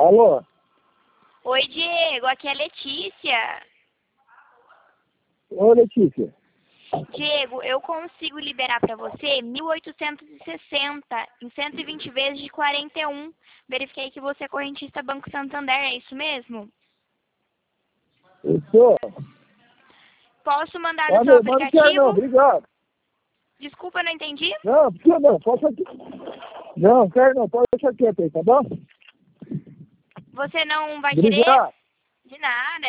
Alô? Oi, Diego, aqui é a Letícia. Ô, Letícia. Diego, eu consigo liberar para você 1.860 em 120 vezes de 41. Verifiquei que você é correntista Banco Santander, é isso mesmo? Eu sou. Posso mandar no seu Não quero não, aplicativo? obrigado. Desculpa, eu não entendi. Não, precisa não, pode aqui. Não, quero não, pode deixar quieto aí, tá bom? Você não vai querer? Obrigado. De nada.